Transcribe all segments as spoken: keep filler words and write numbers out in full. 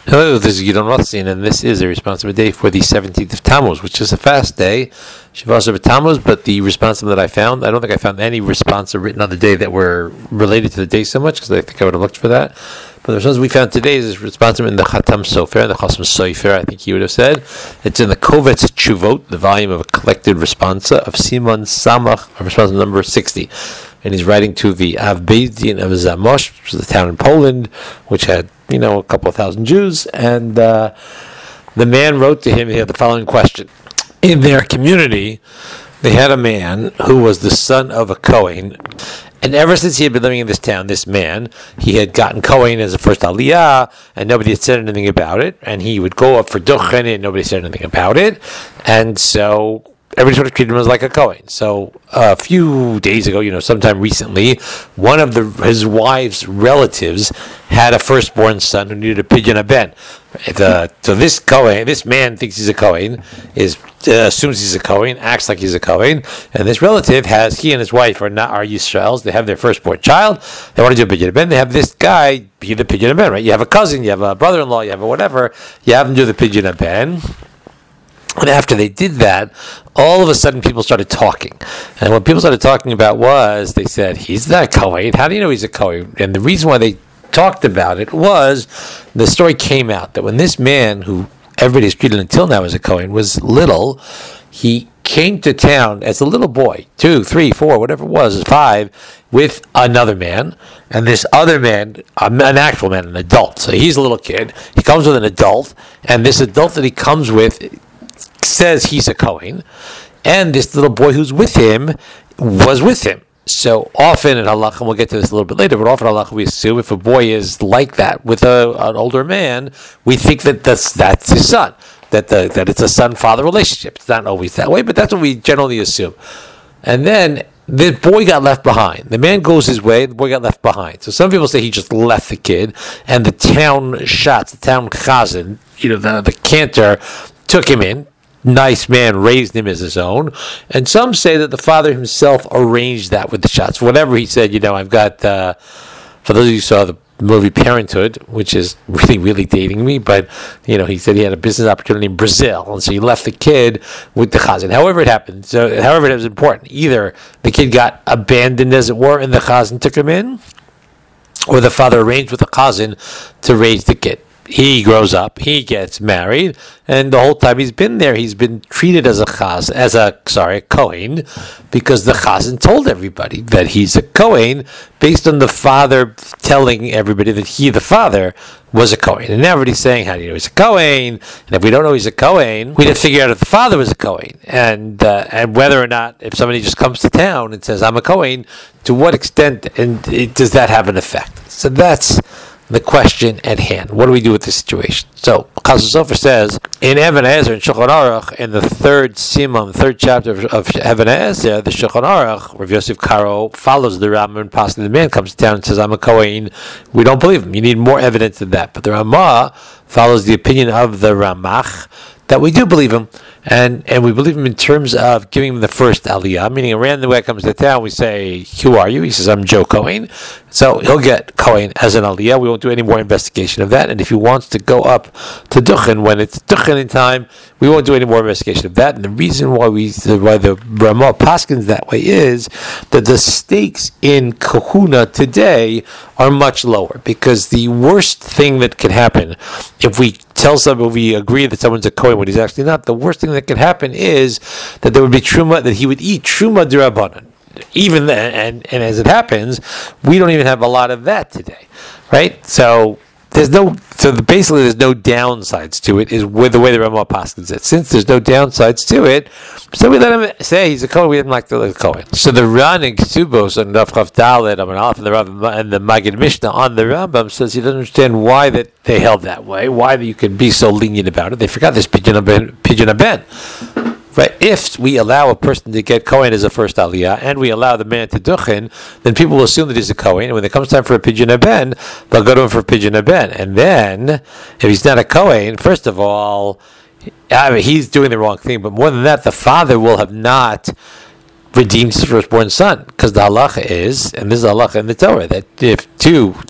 Hello, this is Gidon Rothstein, and this is a responsible day for the seventeenth of Tammuz, which is a fast day, Shavasar Tammuz, but the responsible that I found, I don't think I found any responsive written on the day that were related to the day so much, because I think I would have looked for that. But the response we found today is responsive in the Khatam Sofer, the Chasam Sofer, I think he would have said. It's in the Kovetz Tshuvot, the volume of a collected responsa of Simon Samach, responsive number sixty. And he's writing to the Av Beis Din of Zamość, which is a town in Poland, which had, you know, a couple of thousand Jews. And uh, the man wrote to him, he had the following question. In their community, they had a man who was the son of a Kohen. And ever since he had been living in this town, this man, he had gotten Kohen as a first Aliyah, and nobody had said anything about it. And he would go up for Duchen, and nobody said anything about it. And so everybody sort of treated him as like a Kohen. So uh, a few days ago, you know, sometime recently, one of the his wife's relatives had a firstborn son who needed a pidyon haben. The, so this Kohen, this man thinks he's a Kohen, is uh, assumes he's a Kohen, acts like he's a Kohen, and this relative has, he and his wife are not are Yisraels. They have their firstborn child. They want to do a pidyon haben. They have this guy be the pidyon haben, right? You have a cousin, you have a brother-in-law, you have a whatever. You have him do the pidyon haben. And after they did that, all of a sudden people started talking. And what people started talking about was, they said, he's not a Kohen. How do you know he's a Kohen? And the reason why they talked about it was, the story came out that when this man, who everybody's treated until now as a Kohen, was little, he came to town as a little boy, two, three, four, whatever it was, five, with another man. And this other man, an actual man, an adult. So he's a little kid. He comes with an adult. And this adult that he comes with says he's a Kohen, and this little boy who's with him was with him. So often in halacha, and we'll get to this a little bit later, but often in halacha we assume if a boy is like that with a, an older man, we think that that's, that's his son, that the, that it's a son-father relationship. It's not always that way, but that's what we generally assume. And then the boy got left behind. The man goes his way, the boy got left behind. So some people say he just left the kid, and the town shots, the town chazan, you know, the, the cantor, took him in. Nice man, raised him as his own. And some say that the father himself arranged that with the shots. Whatever he said, you know, I've got, uh, for those of you who saw the movie Parenthood, which is really, really dating me, but, you know, he said he had a business opportunity in Brazil, and so he left the kid with the chazan. However it happened, so however it was important, either the kid got abandoned, as it were, and the chazan took him in, or the father arranged with the chazan to raise the kid. He grows up, he gets married, and the whole time he's been there, he's been treated as a chaz, as a sorry, a Kohen, because the chazan told everybody that he's a Kohen based on the father telling everybody that he, the father, was a Kohen. And now everybody's saying, how do you know he's a Kohen? And if we don't know he's a Kohen, we have to figure out if the father was a Kohen, and uh, and whether or not, if somebody just comes to town and says, I'm a Kohen, to what extent and it, does that have an effect? So that's the question at hand. What do we do with this situation? So, Chasam Sofer says, in Even HaEzer, in Shulchan Aruch, in the third Simon, the third chapter of, of Even HaEzer, the Shulchan Aruch, Rav Yosef Karo follows the Rambam and Paskin. The man comes to town and says, I'm a Kohen. We don't believe him. You need more evidence than that. But the Ramah follows the opinion of the Ramach, that we do believe him, and and we believe him in terms of giving him the first aliyah, meaning a random guy comes to town, we say, who are you? He says, I'm Joe Kohen. So he'll get Kohen as an aliyah. We won't do any more investigation of that, and if he wants to go up to Duchen when it's Duchen in time, we won't do any more investigation of that. And the reason why we why the Ramah Paskins that way is that the stakes in kahuna today are much lower, because the worst thing that could happen if we tell someone, if we agree that someone's a Kohen when he's actually not, the worst thing that could happen is that there would be truma, that he would eat truma d'Rabbanan. Even then, and, and as it happens, we don't even have a lot of that today, right? So there's no, so the, basically there's no downsides to it, is with the way the Ramah Paskins it. Since there's no downsides to it, so we let him say he's a Kohen, we didn't like the Kohen. So the Ran and Ksubos and Rav Chav Dalet, I mean, and the Rav and the Magid Mishnah on the Rambam says he doesn't understand why that they held that way, why that you can be so lenient about it. They forgot this pidyon haben. Right, if we allow a person to get Kohen as a first aliyah, and we allow the man to duchen, then people will assume that he's a Kohen, and when it comes time for a pidyon haben, they'll go to him for a pidyon haben. And then, if he's not a Kohen, first of all, I mean, he's doing the wrong thing, but more than that, the father will have not redeemed his firstborn son, because the halacha is, and this is the halacha in the Torah, that if two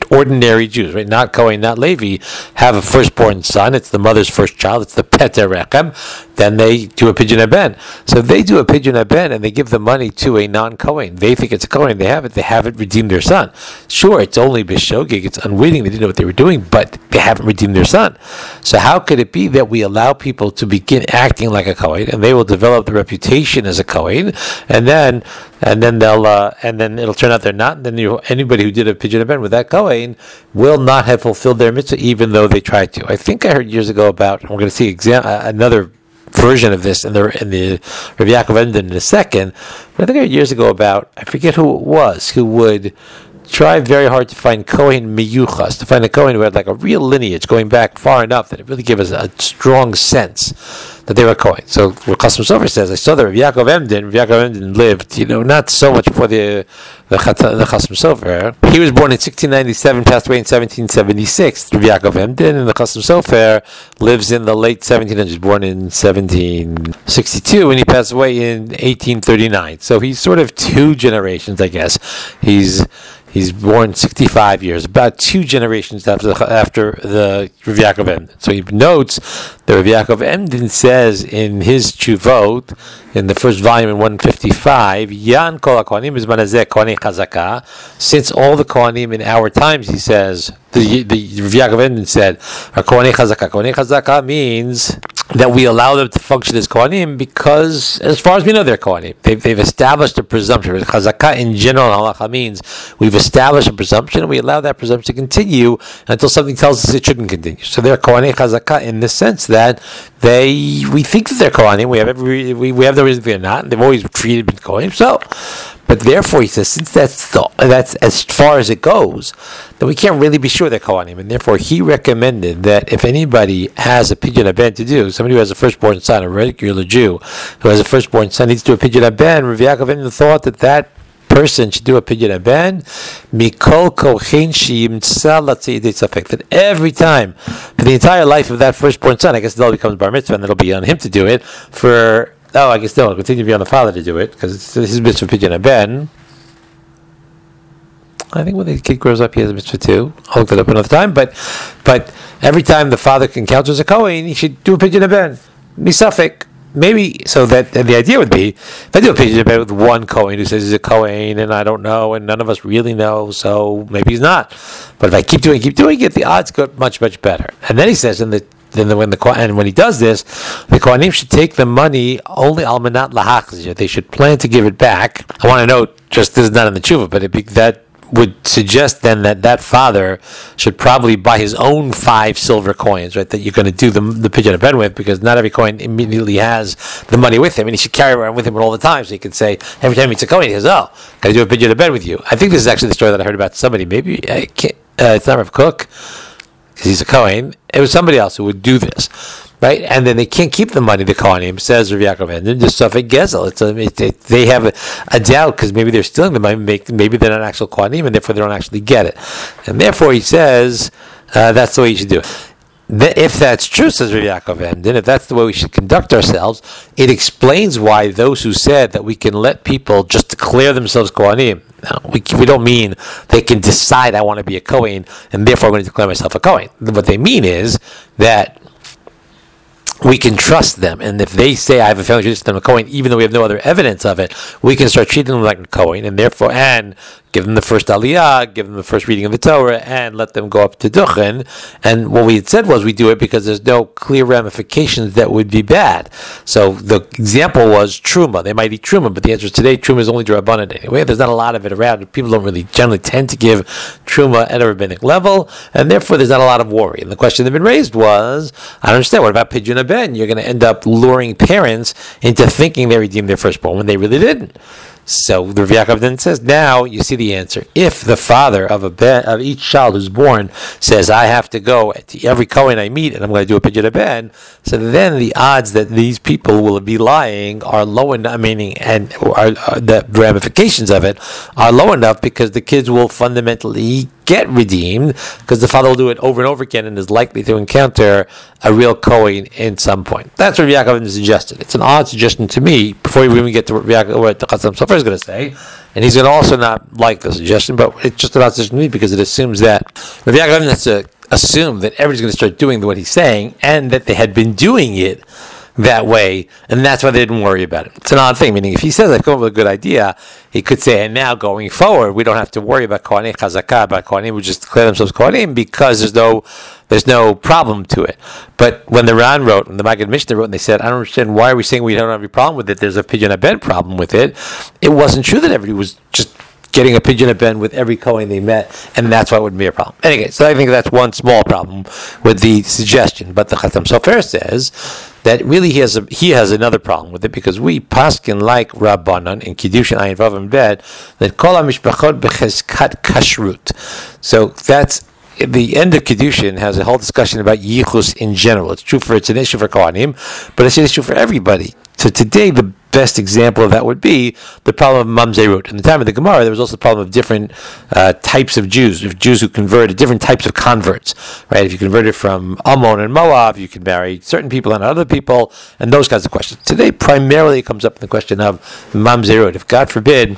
ordinary Jews, right? Not Kohen, not Levi, have a firstborn son. It's the mother's first child. It's the Peter Rechem. Then they do a pidyon haben. So if they do a pidyon haben and they give the money to a non-Kohen, they think it's a Kohen, they have it, they haven't redeemed their son. Sure, it's only bishogig, it's unwitting, they didn't know what they were doing, but they haven't redeemed their son. So how could it be that we allow people to begin acting like a Kohen, and they will develop the reputation as a Kohen, and then and then they'll uh, and then it'll turn out they're not, and then you, anybody who did a pidyon haben with that Kohen will not have fulfilled their mitzvah, even though they tried to. I think I heard years ago about, we're going to see exam, uh, another version of this in the in the Rav Yaakov Emden in a second, but I think I heard years ago about, I forget who it was, who would try very hard to find Kohen miyuchas, to find a Kohen who had like a real lineage going back far enough that it really gave us a strong sense that they were Kohen. So what Chasam Sofer says, I saw that Rav Yaakov Emden, Rav Yaakov Emden lived, you know, not so much before the the, the Chasam Sofer. He was born in sixteen ninety-seven, passed away in seventeen seventy-six. Rav Yaakov Emden, and the Chasam Sofer lives in the late seventeen hundreds, born in seventeen sixty-two, and he passed away in eighteen thirty-nine. So he's sort of two generations, I guess. He's He's born sixty-five years, about two generations after the, after the Rav Yaakov Emden. So he notes that Rav Yaakov Emden says in his Tshuvot, in the first volume in one fifty-five, Yan kol ha-kohanim bizman hazeh kohanei chazaka. Since all the kohanim in our times, he says, the, the Rav Yaakov Emden said, are kohanei chazaka. Kohanei chazaka means that we allow them to function as kohanim because, as far as we know, they're kohanim. They've, they've established a presumption. Chazaka in general, halacha means we've established a presumption and we allow that presumption to continue until something tells us it shouldn't continue. So they're kohanei chazaka in the sense that they, we think that they're kohanim. We have every, we, we have the reason they're not. They've always treated been kohanim. So, but therefore, he says, since that's the, that's as far as it goes, then we can't really be sure they're kohanim. And therefore, he recommended that if anybody has a pidyon haben to do, somebody who has a firstborn son, a regular Jew who has a firstborn son needs to do a pidyon haben, Rav Yaakov Emden thought that that person should do a pidyon haben, mikol kohen sheyimtza latzei yedei tzafek, that every time, for the entire life of that firstborn son, I guess it all becomes bar mitzvah, and it'll be on him to do it, for, oh, I guess no, it'll continue to be on the father to do it, because it's his mitzvah pidyon haben. I think when the kid grows up, he has a mitzvah too. I'll look that up another time, but but every time the father encounters a kohen, he should do a pidyon haben, misafek. Maybe, so that and the idea would be, if I do a pidyon haben with one Kohen who says he's a Kohen, and I don't know, and none of us really know, so maybe he's not. But if I keep doing, keep doing it, the odds get much, much better. And then he says, in the then the, when the and when he does this, the Kohanim should take the money only al manat lahachzir. They should plan to give it back. I want to note, just this is not in the tshuva, but it be, that would suggest then that that father should probably buy his own five silver coins, right, that you're going to do the, the pidyon haben with, because not every coin immediately has the money with him, and he should carry around with him all the time, so he can say, every time he meets a coin, he says, oh, can I do a pidyon haben with you? I think this is actually the story that I heard about somebody, maybe, I can't, uh, it's not Rav Kook, because he's a Kohen, it was somebody else who would do this. Right, and then they can't keep the money. The Kohanim, says Rav Yaakov Emden, just stuff at Gezel. It's a, it, it, they have a, a doubt because maybe they're stealing the money. Make, maybe they're not actual Kohanim, and therefore they don't actually get it. And therefore, he says uh, that's the way you should do it. If that's true, says Rav Yaakov Emden, if that's the way we should conduct ourselves, it explains why those who said that we can let people just declare themselves Kohanim. No, we, we don't mean they can decide I want to be a Kohen, and therefore I'm going to declare myself a Kohen. What they mean is that we can trust them, and if they say I have a family tradition, I'm a Kohen, even though we have no other evidence of it, we can start treating them like a Kohen, and therefore, and give them the first Aliyah, give them the first reading of the Torah, and let them go up to Duchen. And what we had said was we do it because there's no clear ramifications that would be bad. So the example was Truma. They might eat Truma, but the answer is today Truma is only D'Rabbanan anyway. There's not a lot of it around. People don't really generally tend to give Truma at a rabbinic level, and therefore there's not a lot of worry. And the question that had been raised was, I don't understand, what about Pidyon Haben? You're going to end up luring parents into thinking they redeemed their firstborn when they really didn't. So the Rav Yaakov then says, now you see the answer. If the father of a ben, of each child who's born says, I have to go to every Kohen I meet and I'm going to do a pidyon haben, so then the odds that these people will be lying are low enough, meaning, and are, are the ramifications of it are low enough because the kids will fundamentally get redeemed, because the father will do it over and over again and is likely to encounter a real Kohen in some point. That's what Rabbi Yaakov suggested. It's an odd suggestion to me, before we even get to what Rabbi Yaakov, what the Chassam Sofer is going to say, and he's going to also not like the suggestion, but it's just an odd suggestion to me because it assumes that Rabbi Yaakov has to assume that everybody's going to start doing what he's saying, and that they had been doing it that way, and that's why they didn't worry about it. It's an odd thing, meaning if he says I've come up with a good idea, he could say, and now going forward, we don't have to worry about Kohanim Chazakah, about Kohanim who just declare themselves Kohanim, because there's no there's no problem to it. But when the Ran wrote, when the Maggid Mishnah wrote, and they said, I don't understand, why are we saying we don't have any problem with it? There's a Pidyon Haben problem with it. It wasn't true that everybody was just getting a Pidyon Haben with every Kohen they met, and that's why it would be a problem. Anyway, so I think that's one small problem with the suggestion. But the Chassam Sofer says that really he has a, he has another problem with it, because we paskin like Rabbanan in Kiddushin Ayin Vav and Bet that Kol HaMishpachot B'Chezkat Kashrut. So that's the end of Kiddushin has a whole discussion about Yichus in general. It's true for it's an issue for Kohanim, but it's an issue for everybody. So today the best example of that would be the problem of Mamzerut. In the time of the Gemara, there was also the problem of different uh, types of Jews, of Jews who converted, different types of converts, right? If you converted from Ammon and Moab, you could marry certain people and other people, and those kinds of questions. Today, primarily, it comes up in the question of Mamzerut. If, God forbid,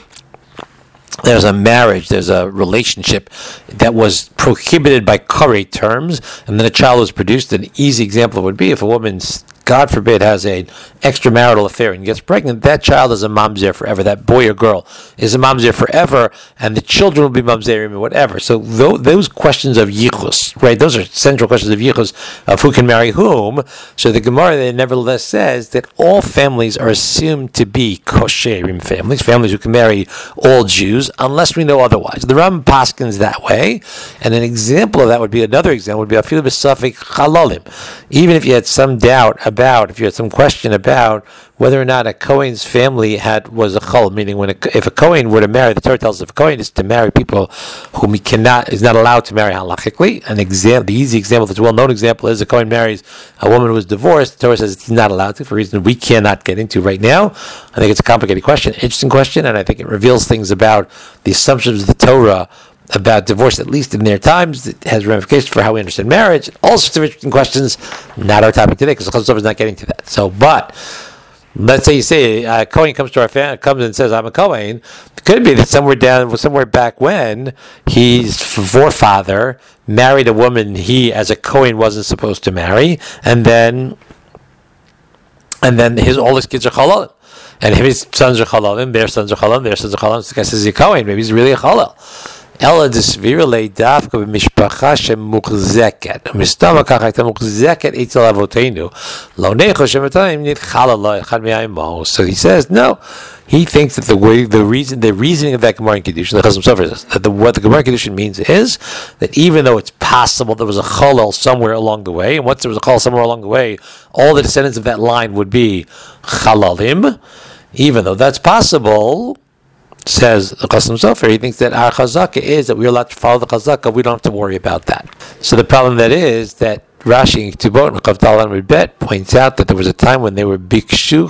there's a marriage, there's a relationship that was prohibited by Korah terms, and then a child was produced, an easy example would be if a woman's, God forbid, has an extramarital affair and gets pregnant, that child is a mamzer forever. That boy or girl is a mamzer forever, and the children will be mamzerim or whatever. So th- those questions of yichus, right? Those are central questions of yichus, of who can marry whom. So the Gemara then nevertheless says that all families are assumed to be kosherim families, families who can marry all Jews, unless we know otherwise. The Ram paskins that way, and an example of that would be, another example would be afilu b'safek chalalim. Even if you had some doubt about About if you had some question about whether or not a Kohen's family had was a chol, meaning when a, if a Kohen were to marry, the Torah tells us if a Kohen is to marry people whom he cannot is not allowed to marry halachically. An example, the easy example, that's a well-known example, is a Kohen marries a woman who is divorced. The Torah says he's not allowed to for a reason we cannot get into right now. I think it's a complicated question, interesting question, and I think it reveals things about the assumptions of the Torah about divorce, at least in their times. It has ramifications for how we understand marriage. All sorts of interesting questions. Not our topic today, because the Chazal is not getting to that. So, but let's say you say a Kohen comes to our family, comes and says, "I'm a Kohen." It could be that somewhere down, somewhere back when, his forefather married a woman he, as a Kohen, wasn't supposed to marry, and then, and then his all his kids are Chalal. And his sons are Chalalim, their sons are Chalalim, their sons are Chalalim. So the guy says he's a Kohen. Maybe he's really a Chalal. Ela desvirle dafka b'mishpacha shemuchzeket. Mistama kach hayta muchzeket etzel avotenu. Lo necho shematayim nitchala lo echad me'aymo. So he says, no. He thinks that the way, the reason, the reasoning of that Gemara in Kiddushin, the Chassam Sofer says that the, what the Gemara in Kiddushin means is that even though it's possible there was a chalal somewhere along the way, and once there was a chalal somewhere along the way, all the descendants of that line would be chalalim. Even though that's possible, says the Chassam Sofer, he thinks that our chazaka is that we're allowed to follow the chazaka. We don't have to worry about that. So the problem that is that Rashi in Ketubot and Chavdal and Bet points out that there was a time when they were bikshu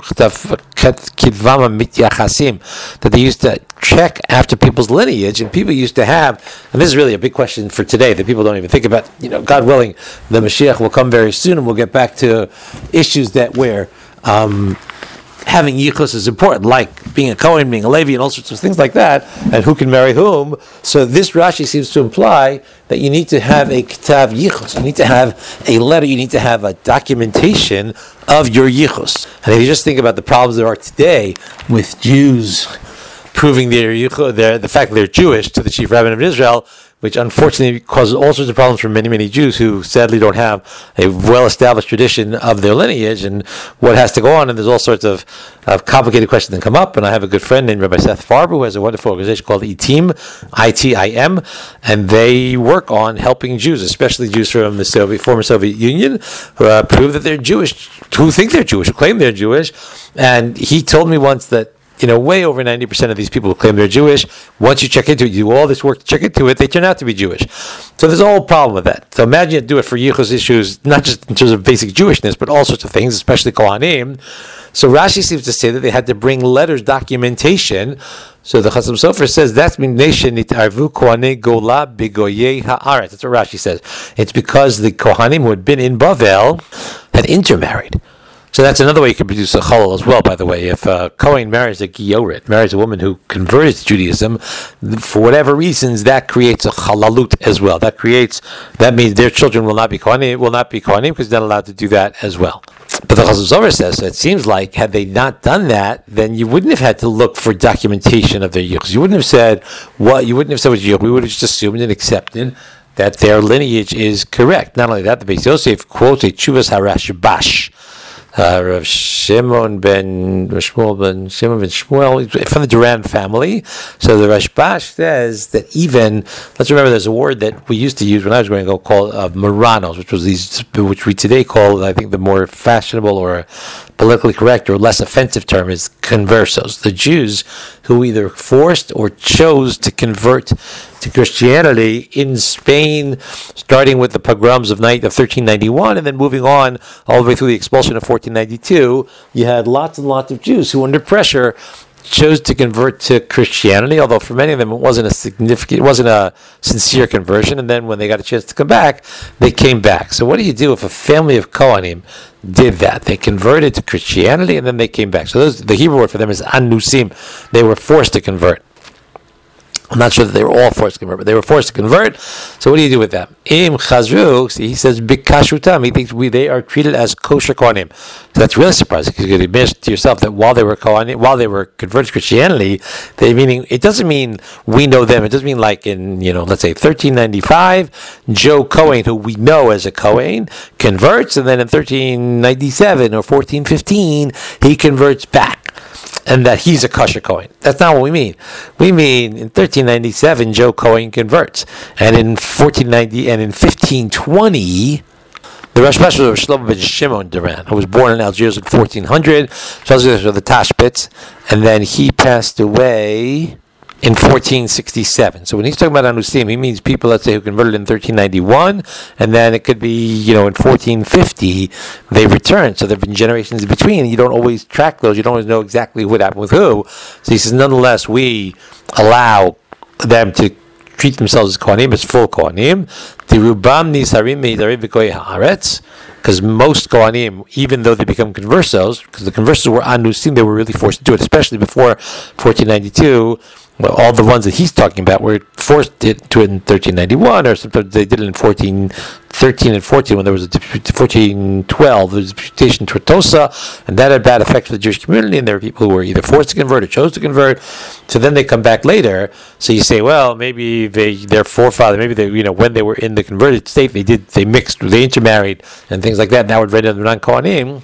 kidvama mityachasim, that they used to check after people's lineage, and people used to have, and this is really a big question for today that people don't even think about. You know, God willing, the Mashiach will come very soon, and we'll get back to issues that where um, having yichus is important, like being a Kohen, being a Levi, and all sorts of things like that, and who can marry whom. So this Rashi seems to imply that you need to have a ktav yichus, you need to have a letter, you need to have a documentation of your yichus. And if you just think about the problems there are today with Jews proving their yichus, their, the fact that they're Jewish to the chief rabbin of Israel, which unfortunately causes all sorts of problems for many, many Jews who sadly don't have a well-established tradition of their lineage and what has to go on. And there's all sorts of, of complicated questions that come up. And I have a good friend named Rabbi Seth Farber who has a wonderful organization called I T I M, I T I M, and they work on helping Jews, especially Jews from the Soviet, former Soviet Union, who uh, prove that they're Jewish, who think they're Jewish, who claim they're Jewish. And he told me once that, you know, way over ninety percent of these people who claim they're Jewish, once you check into it, you do all this work to check into it, they turn out to be Jewish. So there's a whole problem with that. So imagine you do it for yichus issues, not just in terms of basic Jewishness, but all sorts of things, especially Kohanim. So Rashi seems to say that they had to bring letters, documentation, So the Chasam Sofer says that's Mination Nitarvu Kohanei Gola Bigoyei Haaretz. That's what Rashi says. It's because the Kohanim who had been in Bavel had intermarried. So that's another way you can produce a chalal as well, by the way. If a Kohen marries a Giorit, marries a woman who converted to Judaism, for whatever reasons, that creates a chalalut as well. That creates, that means their children will not be Kohanim, will not be Kohanim because they're not allowed to do that as well. But the Chasam Sofer says, so it seems like had they not done that, then you wouldn't have had to look for documentation of their yichus. You wouldn't have said what, you wouldn't have said what yichus. We would have just assumed and accepted that their lineage is correct. Not only that, the Beis Yosef quotes a Chuvas HaRashbash, Uh, Rav Shimon ben Shmuel ben Shimon ben Shmuel from the Duran family. So the Rashbash says that even, let's remember, there's a word that we used to use when I was going to go call uh, Maranos, which was these, which we today call, I think, the more fashionable or politically correct or less offensive term is conversos. The Jews who either forced or chose to convert to Christianity in Spain, starting with the pogroms of thirteen ninety-one and then moving on all the way through the expulsion of fourteen ninety-two. You had lots and lots of Jews who, under pressure, chose to convert to Christianity, although for many of them it wasn't a significant, it wasn't a sincere conversion, and then when they got a chance to come back, they came back. So what do you do if a family of Kohanim did that? They converted to Christianity and then they came back. So those, the Hebrew word for them is anusim. They were forced to convert. I'm not sure that they were all forced to convert, but they were forced to convert. So what do you do with them? Im chazru, he says bikashutam. He thinks we they are treated as kosher kohanim. So that's really surprising because you could admit to yourself that while they were kohanim, while they were converted to Christianity, they meaning it doesn't mean we know them. It doesn't mean like in you know let's say thirteen ninety-five, Joe Cohen, who we know as a Cohen, converts, and then in thirteen ninety-seven or fourteen fifteen he converts back. And that he's a kosher Kohen. That's not what we mean. We mean in thirteen ninety-seven, Joe Cohen converts, and in fourteen ninety and in fifteen twenty, the Rashbash was Shlomo ben Shimon Duran, who was born in Algiers in fourteen hundred. So the Tashbitz, and then he passed away in fourteen sixty-seven. So when he's talking about Anusim, he means people, let's say, who converted in thirteen ninety-one, and then it could be, you know, in fourteen fifty, they returned. So there have been generations in between, and you don't always track those. You don't always know exactly what happened with who. So he says, nonetheless, we allow them to treat themselves as Kohanim, as full Kohanim. The Rubam Nisarim Meidarim V'Koy Haaretz, because most Kohanim, even though they become conversos, because the conversos were Anusim, they were really forced to do it, especially before fourteen ninety-two. Well, all the ones that he's talking about were forced to do it in thirteen ninety-one, or sometimes they did it in fourteen thirteen and fourteen when there was a fourteen twelve. There was a disputation Tortosa, and that had bad effect for the Jewish community. And there were people who were either forced to convert or chose to convert. So then they come back later. So you say, well, maybe they their forefather, maybe they, you know, when they were in the converted state, they did they mixed, they intermarried, and things like that. And that would render them non-Kohanim.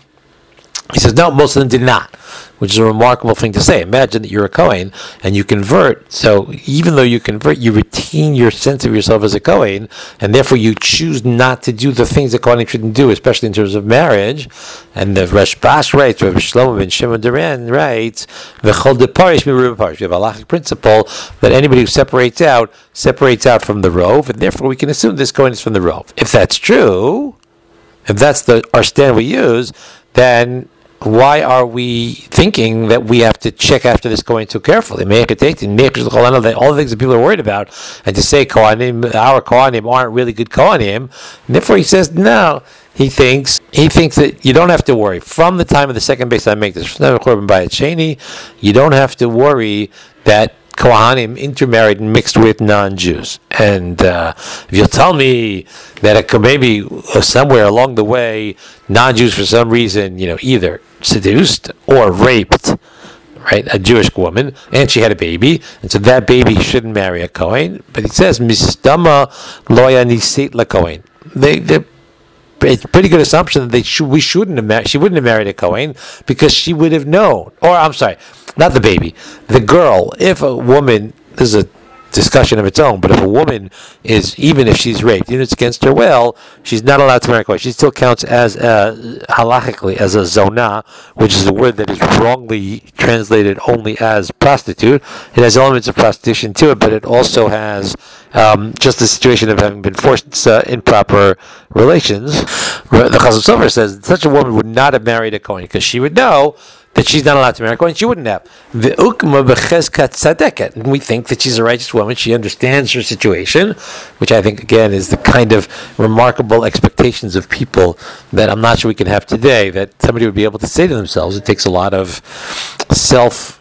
He says, no, most of them did not, which is a remarkable thing to say. Imagine that you're a Kohen and you convert. So even though you convert, you retain your sense of yourself as a Kohen, and therefore you choose not to do the things that Kohanim shouldn't do, especially in terms of marriage. And the Rashbash writes, Rav Shlomo ben Shimon Duran writes, V'chol deparish mi'ruba parish. We have a halachic principle that anybody who separates out, separates out from the rove, and therefore we can assume this Kohen is from the rove. If that's true, if that's the our stand we use, then why are we thinking that we have to check after this Kohen too carefully? All the things that people are worried about, and to say Kohanim, our Kohanim aren't really good Kohanim, and therefore he says no. He thinks he thinks that you don't have to worry from the time of the second base. I make this. You don't have to worry that Kohanim intermarried and mixed with non-Jews. And uh, if you'll tell me that it could maybe somewhere along the way, non-Jews for some reason, you know, either seduced or raped, right, a Jewish woman, and she had a baby, and so that baby shouldn't marry a Kohen. But he says, Mistama loya nisit la Kohen. They, they it's a pretty good assumption that they should, we shouldn't have married, she wouldn't have married a Kohen because she would have known. Or, I'm sorry, not the baby, the girl. If a woman, this is a discussion of its own, but if a woman is, even if she's raped, even if it's against her will, she's not allowed to marry a Kohen. She still counts as, uh, halachically, as a zonah, which is a word that is wrongly translated only as prostitute. It has elements of prostitution to it, but it also has um, just the situation of having been forced uh, improper relations. The Chasam Sofer says such a woman would not have married a Kohen because she would know that she's not allowed to marry a Kohen, she wouldn't have. Ve'ukma b'chezkat tzadeket. And we think that she's a righteous woman. She understands her situation, which I think, again, is the kind of remarkable expectations of people that I'm not sure we can have today, that somebody would be able to say to themselves. It takes a lot of self...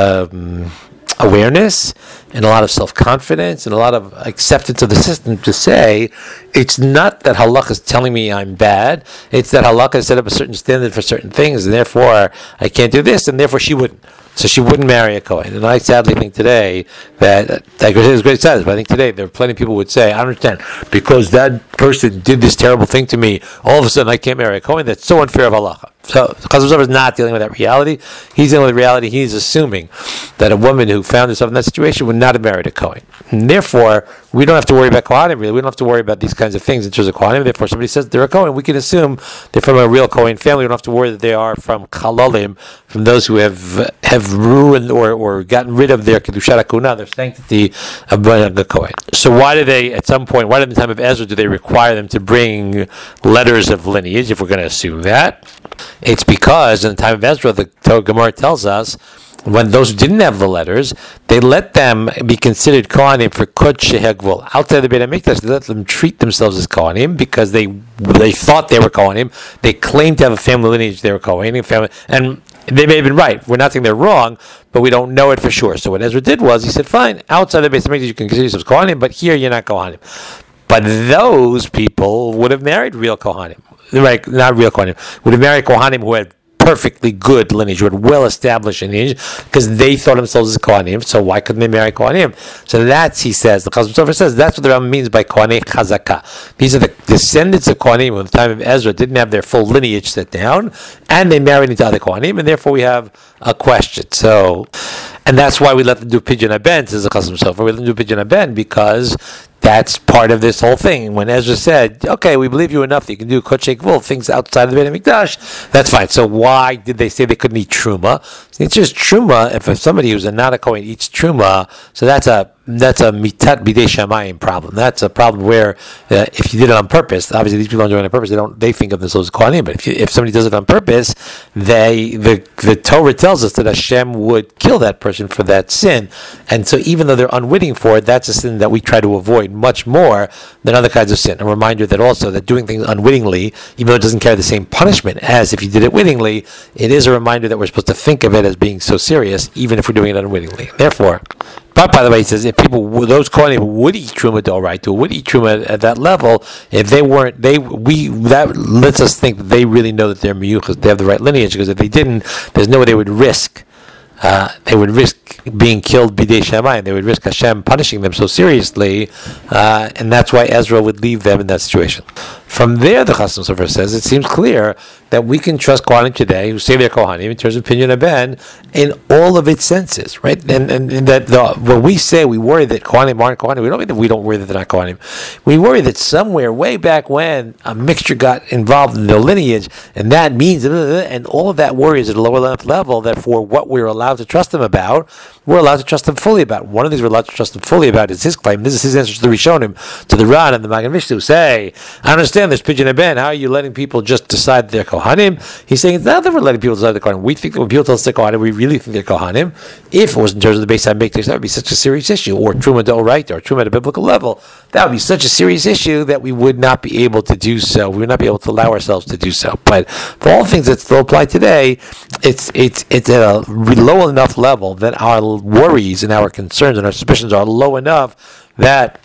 Um, awareness and a lot of self-confidence and a lot of acceptance of the system to say it's not that halakha is telling me I'm bad, it's that halakha has set up a certain standard for certain things and therefore I can't do this and therefore she wouldn't. So she wouldn't marry a Kohen. And I sadly think today that, I could say it's great sadness, but I think today there are plenty of people who would say, I understand, because that person did this terrible thing to me, all of a sudden I can't marry a Kohen. That's so unfair of halacha. So Chazal Sofer is not dealing with that reality. He's dealing with reality. He's assuming that a woman who found herself in that situation would not have married a Kohen. And therefore, we don't have to worry about Kohanim, really. We don't have to worry about these kinds of things in terms of Kohanim. Therefore, somebody says they're a Kohen, we can assume they're from a real Kohen family. We don't have to worry that they are from Chalalim, from those who have have ruined or, or gotten rid of their Kedushat HaKunah, their sanctity of the Kohen. So why do they, at some point, why at the time of Ezra, do they require them to bring letters of lineage, if we're going to assume that? It's because in the time of Ezra, the Torah Gemara tells us, when those who didn't have the letters, they let them be considered Kohanim for Kodesh Hegvul. Outside the Beit HaMikdash, they let them treat themselves as Kohanim because they they thought they were Kohanim. They claimed to have a family lineage, they were Kohanim, family, and they may have been right. We're not saying they're wrong, but we don't know it for sure. So what Ezra did was, he said, fine, outside the Beit HaMikdash you can consider yourselves Kohanim, but here you're not Kohanim. But those people would have married real Kohanim. Right, not real Kohanim. Would have married Kohanim who had perfectly good lineage, who had well-established lineage, because they thought themselves as Kohanim, so why couldn't they marry Kohanim? So that's, he says, the Chazal Sofer says, that's what the Rambam means by Kohanei Chazakah. These are the descendants of Kohanim who at the time of Ezra didn't have their full lineage set down, and they married into other Kohanim, and therefore we have a question. So, and that's why we let them do Pidyon HaBen, says the Chazal Sofer. We let them do Pidyon HaBen because that's part of this whole thing. When Ezra said, okay, we believe you enough that you can do Kodesh Hegvul, things outside of the Beit HaMikdash, that's fine. So why did they say they couldn't eat Truma? It's just Truma, if somebody who's a not a Kohen eats Truma, so that's a that's a mitat bidei shamayim problem. That's a problem where uh, if you did it on purpose, obviously these people don't do it on purpose. They don't. They think of themselves as Kohanim. But if you, if somebody does it on purpose, they the the Torah tells us that Hashem would kill that person for that sin. And so even though they're unwitting for it, that's a sin that we try to avoid much more than other kinds of sin. A reminder that also that doing things unwittingly, even though it doesn't carry the same punishment as if you did it wittingly, it is a reminder that we're supposed to think of it as being so serious, even if we're doing it unwittingly. Therefore. But by the way, he says if people, those Kohanim would eat Truma d'oraita, would eat Truma at, at that level, if they weren't, they we that lets us think that they really know that they're miyuchas, they have the right lineage. Because if they didn't, there's no way they would risk. Uh, they would risk being killed bidei shamayim. They would risk Hashem punishing them so seriously, uh, and that's why Ezra would leave them in that situation. From there, the Chasam Sofer says it seems clear that we can trust Kohanim today, who say they're Kohanim, in terms of Pidyon HaBen, in all of its senses, right? And, and, and that the, when we say we worry that Kohanim aren't Kohanim, we don't mean that we don't worry that they're not Kohanim. We worry that somewhere, way back when, a mixture got involved in their lineage, and that means, and all of that worry is at a lower level, that for what we're allowed to trust them about, we're allowed to trust them fully about. One of the things we're allowed to trust them fully about is his claim. This is his answer to the Rishonim, to the Ran and the Magen Mishnah, who say, I understand there's Pidyon HaBen. How are you letting people just decide they're Kohanim? He's saying it's not that we're letting people decide they're Kohanim. We think that when people tell us they're Kohanim, we really think they're Kohanim. If it was in terms of the Beis HaMikdash, that would be such a serious issue, or Truma d'oraita, or Truma at a biblical level. That would be such a serious issue that we would not be able to do so. We would not be able to allow ourselves to do so. But for all things that still apply today, it's it's it's at a low enough level that our worries and our concerns and our suspicions are low enough that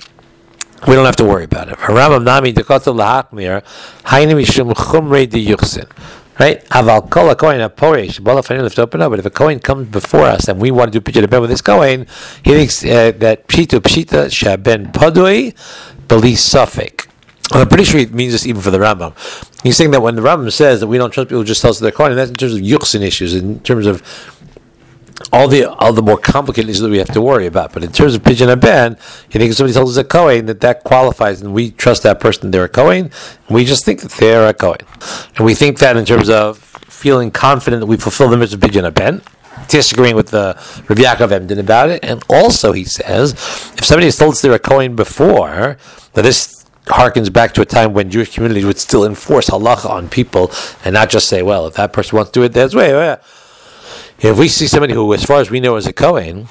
we don't have to worry about it. Rambam Nami Dekotel Lahakmir Haini Mishum Chumrei Di Yuchsin. Right? Aval Kol HaKohen HaPoresh Bala Fani Lift open up. But if a Kohen comes before us and we want to do Pidyon HaBen with this Kohen, he thinks uh, that Pshita Pshita Shaben Padoi Beli Safek. I'm pretty sure it means this even for the Rambam. He's saying that when the Rambam says that we don't trust people who just tell us they're Kohen, that's in terms of Yuchsin issues, in terms of all the all the more complicated issues that we have to worry about. But in terms of Pidyon HaBen, you think if somebody tells us a Kohen, that that qualifies, and we trust that person, they're a Kohen, and we just think that they're a Kohen. And we think that in terms of feeling confident that we fulfill the mitzvah of Pidyon HaBen, disagreeing with the Rav Yaakov Emden about it. And also he says, if somebody has told us they're a Kohen before, that this harkens back to a time when Jewish communities would still enforce halacha on people, and not just say, well, if that person wants to do it, that's way, oh, yeah. If we see somebody who, as far as we know, is a Kohen,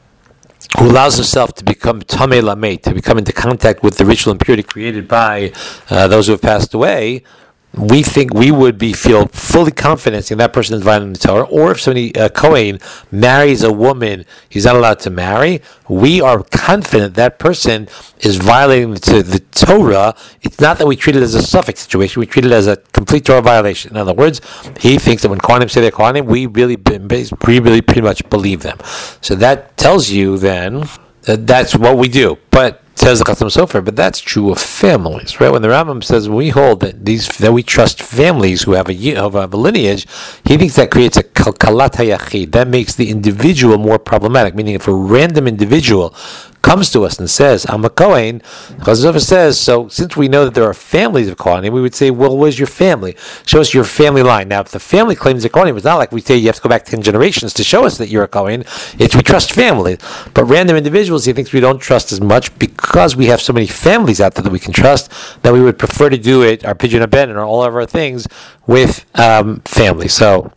who allows himself to become Tamei Lamet, to become into contact with the ritual impurity created by uh, those who have passed away, we think we would be feel fully confident in that person is violating the Torah. Or if somebody, a Kohen, marries a woman he's not allowed to marry, we are confident that person is violating the, the Torah. It's not that we treat it as a suffix situation; we treat it as a complete Torah violation. In other words, he thinks that when Kohanim say they're Kohanim, we really, we really pretty much believe them. So that tells you then that that's what we do. But says the Chassam Sofer, but that's true of families, right? When the Rambam says we hold that these that we trust families who have a who have a lineage, he thinks that creates a kalkalat hayachid. That makes the individual more problematic. Meaning, if a random individual comes to us and says, I'm a Kohen, Chassam Sofer says, so since we know that there are families of Kohanim, we would say, well, where's your family? Show us your family line. Now, if the family claims they're Kohanim, it's not like we say you have to go back ten generations to show us that you're a Kohen. It's we trust families. But random individuals, he thinks we don't trust as much because we have so many families out there that we can trust that we would prefer to do it, our Pidyon Haben and all of our things, with um, family. So,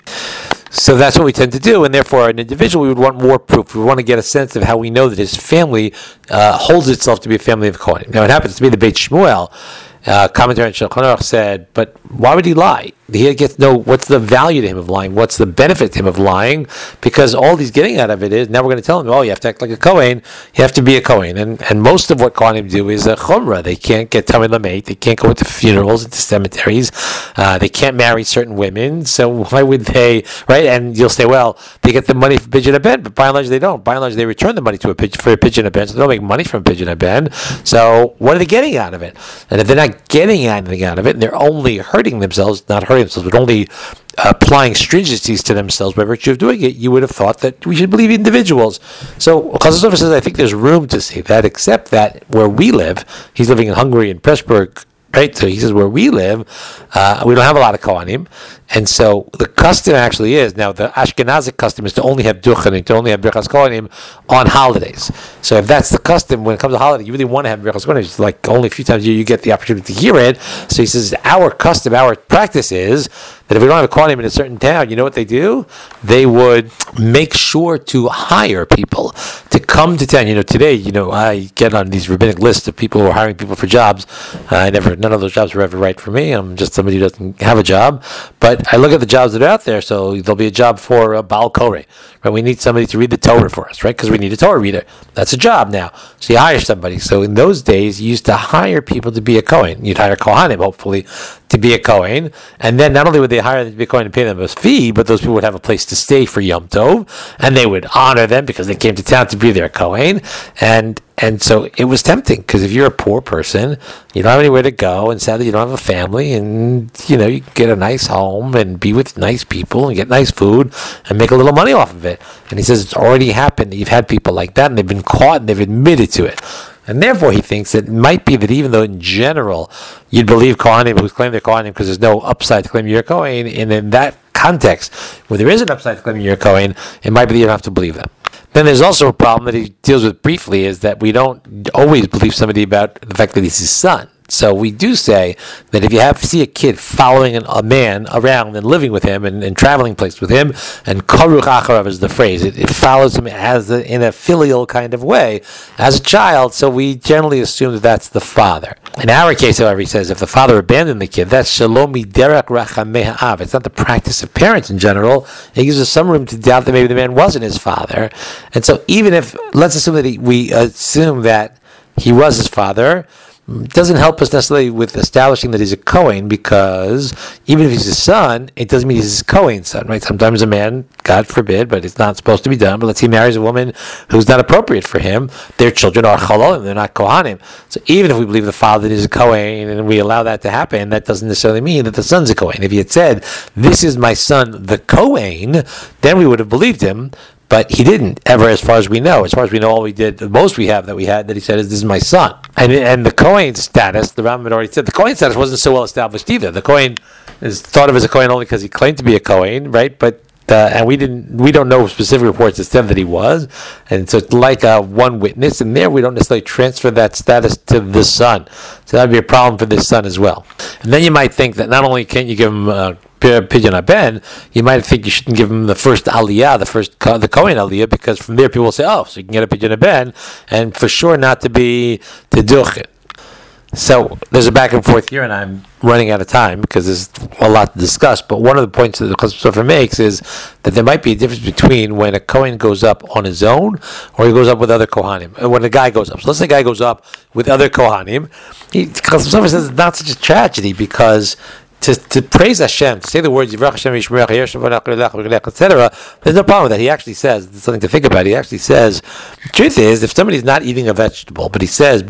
So that's what we tend to do, and therefore, an individual, we would want more proof. We want to get a sense of how we know that his family uh, holds itself to be a family of Kohanim. Now, it happens to be the Beit Shmuel. Uh, commentary on Shulchan Aruch said, but why would he lie? He gets no. What's the value to him of lying? What's the benefit to him of lying? Because all he's getting out of it is now we're going to tell him, oh, you have to act like a Kohen. You have to be a Kohen, and and most of what Kohanim do is a chumrah. They can't get Tamei Lamet. They can't go into funerals, into cemeteries. Uh, they can't marry certain women. So why would they? Right? And you'll say, well, they get the money for Pidyon Haben, but by and large they don't. By and large, they return the money to a for a Pidyon Haben, so they don't make money from Pidyon Haben. So what are they getting out of it? And if they're not getting anything out of it, and they're only hurting themselves, not hurting themselves, but only applying stringencies to themselves by virtue of doing it, you would have thought that we should believe individuals. So Chassam Sofer says, I think there's room to say that, except that where we live, he's living in Hungary, in Pressburg, right? So he says where we live, uh, we don't have a lot of Kohanim. And so the custom actually is, now the Ashkenazic custom is to only have Duchanim, to only have Birchas Kohanim on holidays. So if that's the custom, when it comes to holiday, you really want to have Birchas Kohanim. It's like only a few times a year you get the opportunity to hear it. So he says our custom, our practice is that if we don't have a Kohanim in a certain town, you know what they do? They would make sure to hire people to come to town. You know, today, you know, I get on these rabbinic lists of people who are hiring people for jobs. Uh, I never, none of those jobs were ever right for me. I'm just somebody who doesn't have a job. But I look at the jobs that are out there, so there'll be a job for a Baal Koreh, right? We need somebody to read the Torah for us, right? Because we need a Torah reader. That's a job now. So you hire somebody. So in those days, you used to hire people to be a Kohen. You'd hire Kohanim, hopefully, to be a Kohen. And then not only would they hire them to be a Kohen and pay them a fee, but those people would have a place to stay for Yom Tov, and they would honor them because they came to town to be their Kohen. And And so it was tempting, because if you're a poor person, you don't have anywhere to go, and sadly you don't have a family, and you know, you get a nice home and be with nice people and get nice food and make a little money off of it. And he says it's already happened. You've had people like that, and they've been caught and they've admitted to it. And therefore he thinks it might be that even though in general you'd believe Kohanim who claim they're Kohanim because there's no upside to claim you're a Kohen, and in that context, where there is an upside to claiming you're a Kohen, it might be that you don't have to believe them. Then there's also a problem that he deals with briefly, is that we don't always believe somebody about the fact that he's his son. So we do say that if you have see a kid following an, a man around and living with him and, and traveling places with him, and karuch acharav is the phrase, it, it follows him as a, in a filial kind of way as a child. So we generally assume that that's the father. In our case, however, he says if the father abandoned the kid, that's shalom miderek rachamei ha'av. It's not the practice of parents in general. It gives us some room to doubt that maybe the man wasn't his father. And so even if, let's assume that he, we assume that he was his father, it doesn't help us necessarily with establishing that he's a Kohen, because even if he's his son, it doesn't mean he's his Kohen's son, right? Sometimes a man, God forbid, but it's not supposed to be done, but let's say he marries a woman who's not appropriate for him, their children are Chalolim, they're not Kohanim. So even if we believe the father is a Kohen and we allow that to happen, that doesn't necessarily mean that the son's a Kohen. If he had said, this is my son, the Kohen, then we would have believed him. But he didn't ever, as far as we know. As far as we know, all we did, the most we have that we had that he said is, "This is my son." And and the Kohen status, the Rambam had already said, the Kohen status wasn't so well established either. The Kohen is thought of as a Kohen only because he claimed to be a Kohen, right? But uh, and we didn't, we don't know specific reports that said that he was, and so it's like a one witness, and there we don't necessarily transfer that status to the son. So that'd be a problem for this son as well. And then you might think that not only can't you give him uh, Pidyon Haben, you might think you shouldn't give him the first Aliyah, the first the Kohen Aliyah, because from there people will say, oh, so you can get a Pidyon Haben, and for sure not to be Teduchet. So there's a back and forth here, and I'm running out of time because there's a lot to discuss. But one of the points that the Chasam Sofer makes is that there might be a difference between when a Kohen goes up on his own or he goes up with other Kohanim. When a guy goes up, so let's say a guy goes up with other Kohanim, he, Chasam Sofer says it's not such a tragedy because To, to praise Hashem, to say the words Yivrach Hashem Yishmerach, et cetera, there's no problem with that. He actually says, there's something to think about. He actually says, the truth is, if somebody's not eating a vegetable, but he says,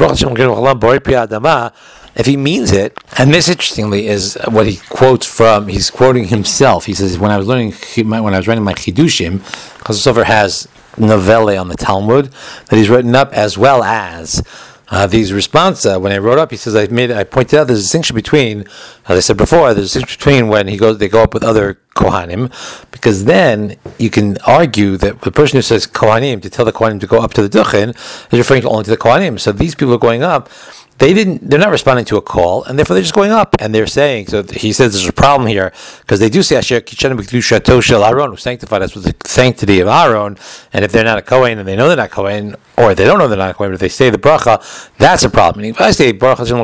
if he means it, and this interestingly is what he quotes from, he's quoting himself. He says, when I was learning, when I was writing my Chidushim, Chasam Sofer has novelle on the Talmud that he's written up as well as Uh, these response, uh, when I wrote up, he says, I made, I pointed out there's a distinction between, as I said before, there's a distinction between when he goes, they go up with other Kohanim, because then you can argue that the person who says Kohanim, to tell the Kohanim to go up to the Duchen, is referring only to the Kohanim. So these people are going up, they didn't, they're not responding to a call, and therefore they're just going up, and they're saying, so he says there's a problem here, because they do say, Asher Kichenu B'Kedushato Shel Aaron, who sanctified us with the sanctity of Aaron, and if they're not a Kohen, and they know they're not Kohen, or they don't know they're not a Kohen, but if they say the bracha, that's a problem. And if I say, Baruch Hashem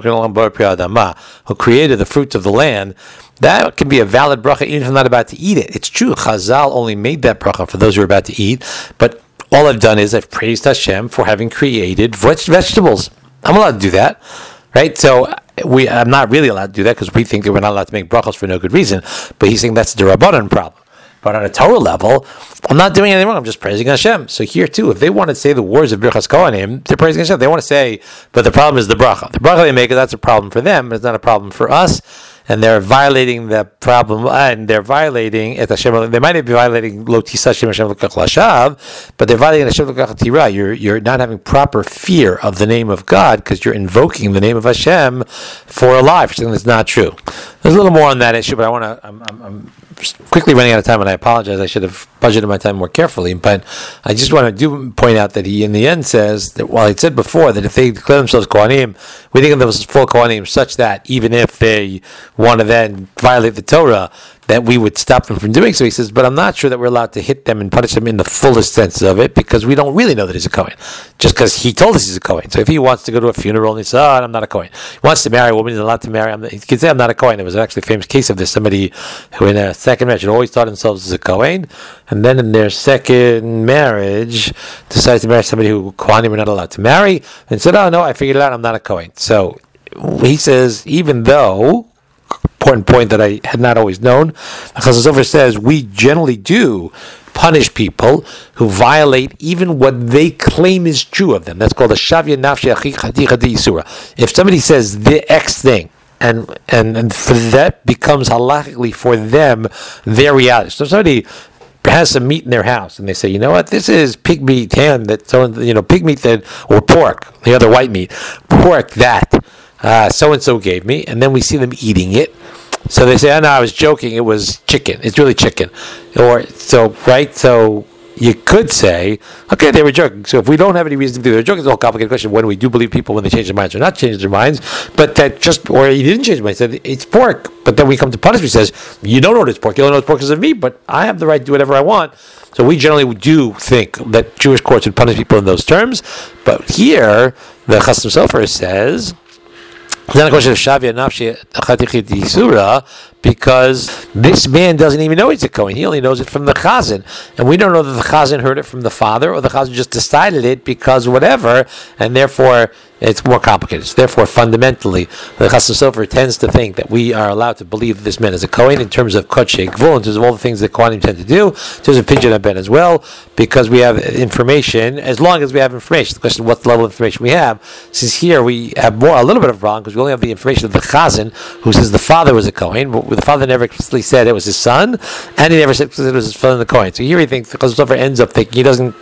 who created the fruits of the land, that can be a valid bracha even if I'm not about to eat it. It's true, Chazal only made that bracha for those who are about to eat, but all I've done is I've praised Hashem for having created vegetables. I'm allowed to do that, right? So we, I'm not really allowed to do that because we think that we're not allowed to make brachos for no good reason. But he's saying that's the Rabbanan problem. But on a Torah level, I'm not doing anything wrong. I'm just praising Hashem. So here too, if they want to say the words of Birchas Kohanim, they're praising Hashem. They want to say, but the problem is the bracha. The bracha they make, that's a problem for them. It's not a problem for us. And they're violating the problem, and they're violating et Hashem. They might be violating lo tisa Hashem Hashem l'kach lashav, but they're violating Hashem l'kach tira. You're you're not having proper fear of the name of God because you're invoking the name of Hashem for a lie, for something that's not true. There's a little more on that issue, but I want to. I'm, I'm, I'm quickly running out of time, and I apologize. I should have budgeted my time more carefully, but I just want to do point out that he, in the end, says that while he said before that if they declare themselves Kohanim, we think of them as full Kohanim, such that even if they want to then violate the Torah, that we would stop them from doing so. He says, but I'm not sure that we're allowed to hit them and punish them in the fullest sense of it, because we don't really know that he's a Kohen, just because he told us he's a Kohen. So if he wants to go to a funeral and he says, oh, I'm not a Kohen, he wants to marry a woman, he's allowed to marry, I'm not, he can say, I'm not a Kohen. There was actually a famous case of this, somebody who in a second marriage had always thought themselves as a Kohen, and then in their second marriage decided to marry somebody who Kohanim were not allowed to marry, and said, oh no, I figured it out, I'm not a Kohen. So he says, even though, important point that I had not always known, Chasam Sofer says we generally do punish people who violate even what they claim is true of them. That's called a shavya nafshi achich isura. If somebody says the X thing, and and and for that becomes halachically for them their reality. So if somebody has some meat in their house, and they say, you know what, this is pig meat ham that so you know pig meat that or pork, the other white meat, pork that uh, so and so gave me, and then we see them eating it. So they say, oh no, I was joking, it was chicken. It's really chicken. Or, so, right? So you could say, okay, they were joking. So if we don't have any reason to believe they're joking, it's a whole complicated question. When we do believe people when they change their minds or not change their minds, but that just, or he didn't change his mind, he said, it's pork. But then we come to punishment, he says, you don't know it's pork, you only know it's pork because of me, but I have the right to do whatever I want. So we generally do think that Jewish courts would punish people in those terms. But here, the Chasam Sofer says, then a question of Shavya Nafshi Achatichit Yisura, because this man doesn't even know he's a Kohen. He only knows it from the Chazan. And we don't know that the Chazan heard it from the father, or the Chazan just decided it because whatever, and therefore it's more complicated. So therefore, fundamentally, the Chasam Sofer tends to think that we are allowed to believe that this man is a Kohen in terms of Kodshei Gvul, in terms of all the things that Kohanim tend to do, in terms of Pidyon Haben as well, because we have information, as long as we have information. The question is what level of information we have. Since here we have more, a little bit of wrong, because we only have the information of the Chazan, who says the father was a Kohen, but the father never explicitly said it was his son, and he never said it was his father the Kohen. So here he thinks, the Chasam Sofer ends up thinking he doesn't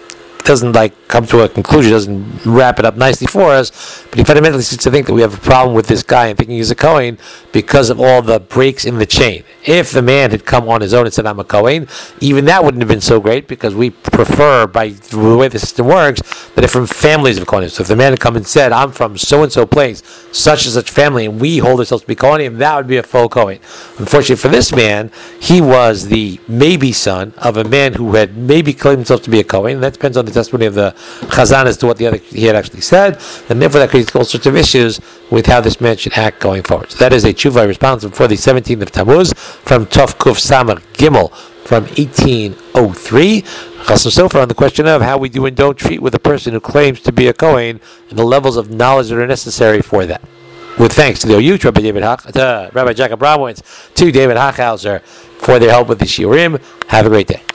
doesn't like come to a conclusion, doesn't wrap it up nicely for us, but he fundamentally seems to think that we have a problem with this guy and thinking he's a Kohen because of all the breaks in the chain. If the man had come on his own and said, I'm a Kohen, even that wouldn't have been so great, because we prefer, by the way the system works, the different families of Kohanim. So if the man had come and said, I'm from so-and-so place, such and such family, and we hold ourselves to be Kohanim, that would be a full Kohen. Unfortunately for this man, he was the maybe son of a man who had maybe claimed himself to be a Kohen, and that depends on the testimony of the Chazan as to what the other he had actually said, and therefore that creates all sorts of issues with how this man should act going forward. So that is a tshuva responsible for the seventeenth of Tammuz from Tov Kuf Samar Gimel from eighteen oh three. Chasam Sofer on the question of how we do and don't treat with a person who claims to be a Kohen and the levels of knowledge that are necessary for that. With thanks to the O U, to Rabbi David Hach, to Rabbi Jacob Bramowitz, to David Hachhauser for their help with the Shiurim. Have a great day.